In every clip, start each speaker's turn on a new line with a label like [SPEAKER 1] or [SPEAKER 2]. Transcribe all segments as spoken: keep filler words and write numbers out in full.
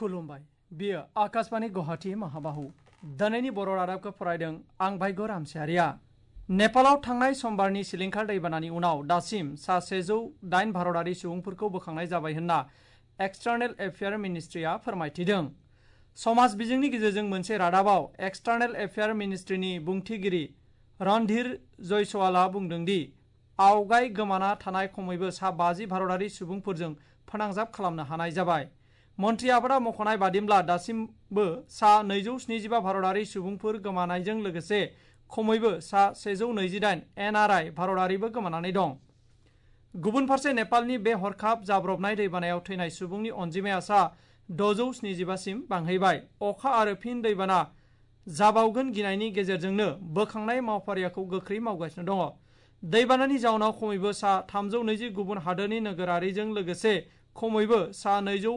[SPEAKER 1] खुलुमबाय बियो आकाशवाणी गुवाहाटी महाबाहु दिनैनि बर' रादाबखौ फरायदों आं भाग्य रामसियारिया। नेपालाव थांनाय समबारनि सिलिंखार दैबानानि उनाव दासिम सा सेजौ दाइन भारतारि सुबुंफोरखौ बोखांनाय जाबाय होनना एक्सटार्नेल एफेयार मिनिस्ट्रिया फोरमायथिदों। समाज बिजोंनि गेजेरजों मोनसे रादाबाव एक्सटार्नेल एफेयार मिनिस्ट्रिनि बुंथिगिरि रणधीर जयसवालआ बुंदों दि आवगाय गोमाना थानाय खमैबो सा बाजि भारतारि सुबुंफोरजों फोनांजाब खालामनो हानाय जाबाय। मन्त्रि आफादा मख'नाय बादिब्ला दासिमबो सा नैजौ स्निजिबा भारतारि सुबुंफोर गोमानायजों लोगोसे खमैबो सा सेजौ नैजिदाइन एन आर आइ भारतारिबो गोमानानै दं। गुबुन फारसे नेपालनि बे हरखाब जाब्रबनाय दैबानायाव थैनाय सुबुंनि अनजिमाया सा द'जौ स्निजिबासिम बांहैबाय। अखा आरो फिन दैबाना जाबावगोन गिनायनि गेजेरजोंनो बोखांनाय मावफारियाखौ गोख्रै मावगासिनो दङ। दैबानानि जाउनाव खमैबो सा थामजौ नैजि गुबुन हादोरनि नोगोरारिजों लोगोसे खमैबो सा नैजौ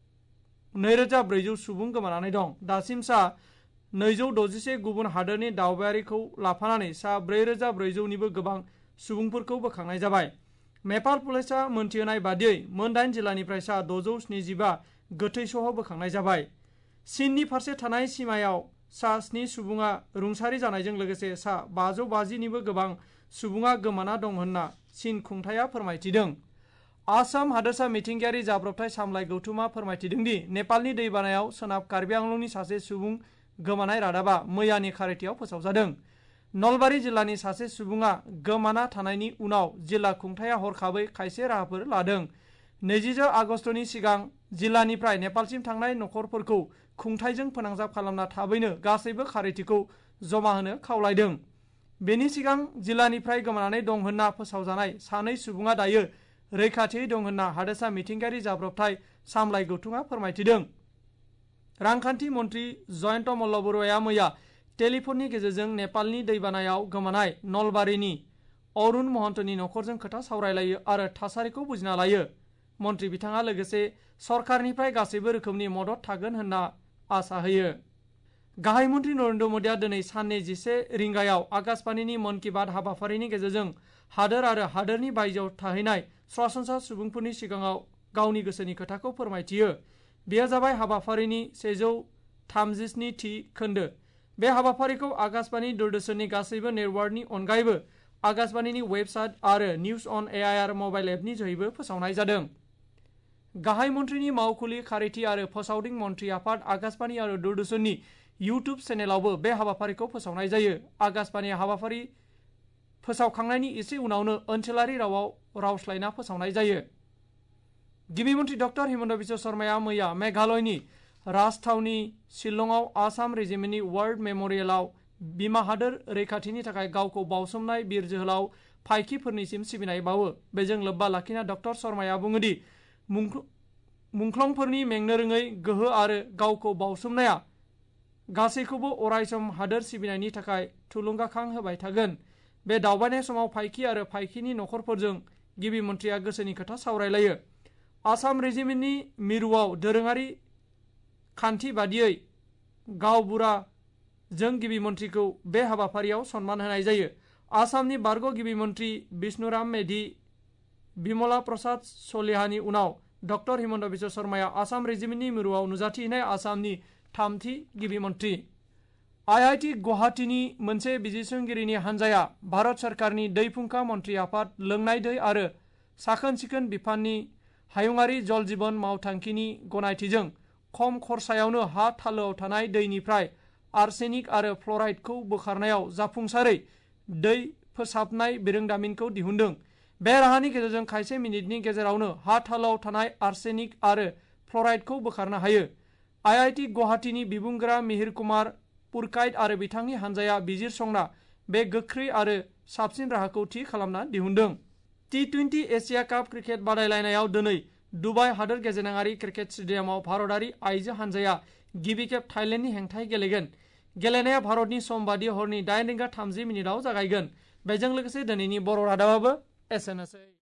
[SPEAKER 1] नैरोजा ब्रैजौ सुबुं गोमानानै दं। दासिम सा नैजौ द'जिसे गुबुन हादोरनि दावबायारिखौ लाफानानै सा ब्रैरोजा ब्रैजौनिबो गोबां सुबुंफोरखौ बोखांनाय जाबाय। नेपाल पुलिसआ मोनथिहोनाय बादियै मोन दाइन जिल्लानिफ्राय सा द'जौ स्निजिबा गोथै सह बोखांनाय जाबाय। चीननि फारसे थानाय सिमायाव सा स्नि सुबुङा रुंसारि जानायजों लोगोसे सा बाजौ बाजिनिबो गोबां सुबुङा गोमाना दं होनना चीन खुंथाया फोरमायथिदों। आसाम हादोरसा मिथिंगायारि जाब्रबथाय सामलाय गौथुमा फोरमायथिदों दि नेपालनि दैबानायाव सोनाब कार्बि आंलंनि सासे सुबुं गोमानाय रादाबा मैयानि खारिथियाव फोसावजादों। नलबारि जिल्लानि सासे सुबुङा गोमाना थानायनि उनाव जिल्ला खुंथाया हरखाबै खायसे राहाफोर लादों। नैजिसे आगस्तनि सिगां जिल्लानिफ्राय नेपालसिम थांनाय नखरफोरखौ खुंथायजों फोनांजाब खालामना थाबैनो गासैबो खारिथिखौ जमा होनो खावलायदों। बेनि सिगां जिल्लानिफ्राय गोमानानै दं होनना फोसावजानाय सानै सुबुङा दायो रैखाथियै दं होनना हादोरसा मिथिंगायारि जाब्रबथाय सामलाय गौथुमा फोरमायथिदों। रांखान्थि मन्त्रि जयन्त मल्ल बरुवाया मैया टेलिफननि गेजेरजों नेपालनि दैबानायाव गोमानाय नलबारिनि अरुण महन्तनि नखरजों खोथा सावरायलायो आरो थासारिखौ बुजिना लायो। मन्त्रि बिथाङा लोगोसे सरकारनिफ्राय गासैबो रोखोमनि मदद थागोन होनना आसा होयो। गाहाय मन्त्रि नरेन्द्र मोदिया दिनै साननि जिसे रिंगायाव आकाशवाणीनि मन की बात हाबाफारिनि गेजेरजों हादोर आरो हादोरनि बायजोआव थाहैनाय सरासनस्रा सुबुंफोरनि सिगाङाव गावनि गोसोनि खोथाखौ फोरमायथियो। बेयो जाबाय हाबाफारिनि सेजौ थामजिस्नि थि खोन्दो। बे हाबाफारिखौ आकाशवाणी दूरदर्शननि गासैबो नेटवार्कनि अनगायैबो आकाशवाणीनि वेबसाइट आरो निउज अन एआइआर मबाइल एपनि जोहैबो फोसावनाय जादों। गाहाय मन्थ्रिनि मावखुलि खारिथि आरो फोसावदिं मन्थ्रि आफाद आकाशवाणी आरो दूरदर्शननि इउटुब चेनेलावबो बे हाबाफारिखौ फोसावनाय जायो। आकाशवाणी हाबाफारि फोसावखांनायनि एसे उनावनो ओनसोलारि रावाव रावस्लायना फोसावनाय जायो। गिबि मन्थ्रि डक्टर हिमन्त बिश्व शर्माया मैया मेघालयनि राजथावनि शिलंआव आसाम रेजिमेन्टनि वार्ड मेम'रियेलाव बिमा हादोर रैखाथिनि थाखाय गावखौ बावसोमनाय बिर जोहोलाव फायखिफोरनिसिम सिबिनाय बावो। बेजों लोब्बा लाखिना डक्टर शर्माया बुङोदि मुंख्लंफोरनि मेंनो रोङै गोहो आरो गावखौ बावसोमनाया गासैखौबो अरायसम हादोर सिबिनायनि थाखाय थुलुंगाखां होबाय थागोन। बे दावबायनाय समाव फायखि आरो फायखिनि नखरफोरजों गिबि मन्थ्रिया गोसोनि खोथा सावरायलायो। आसाम रेजिमेन्टनि मिरुआव दोरोङारि खान्थि बादियै गावबुराजों गिबि मन्थ्रिखौ बे हाबाफारियाव सनमान होनाय जायो। आसामनि बारग' गिबि मन्थ्रि बिष्णुराम मेधि, बिमला प्रसाद सलिहानि उनाव डक्टर हिमन्त बिश्व शर्माया आसाम रेजिमेन्टनि मिरुआव नुजाथिहैनाय आसामनि थामथि गिबि मन्थ्रि। आइ आइ टि गुवाहाटीनि मोनसे बिजिरसंगिरिनि हान्जाया भारत सरकारनि दै फुंखा मन्थ्रि आफाद, लोंनाय दै आरो साखोन सिखोन बिफाननि हायुङारि जल जीवन मावथांखिनि गनायथिजों खम खरसायावनो हा थालोआव थानाय दैनिफ्राय आर्सेनिक आरो फ्ल'राइडखौ बोखारनायाव जाफुंसारै दै फोसाबनाय बिरोंदामिनखौ दिहुनदों। बे राहानि गेजेरजों खायसे मिनिटनि गेजेरावनो हा थालोआव थानाय आर्सेनिक आरो फ्ल'राइडखौ बोखारनो हायो। आइ आइ टि गुवाहाटीनि बिबुंगोरा मिहिर कुमार पुरकाइट आरो बिथांनि हान्जाया बिजिरसंना बे गोख्रै आरो साबसिन राहाखौ थि खालामना दिहुनदों। T twenty Asia cup cricket बादायलायनायाव दिनै दुबाइ हादोर गेजेरारि क्रिकेट स्टेडियामाव भारतारि आइजो हान्जाया गिबि खेब थाइलेन्डनि हेंथायै गेलेगोन। गेलेनाया भारतनि सम बादि हरनि दाइन रिंगा थामजि मिनिटआव जागायगोन। बेजों लोगोसे दिनैनि बर' रादाबाबो एसेनोसै।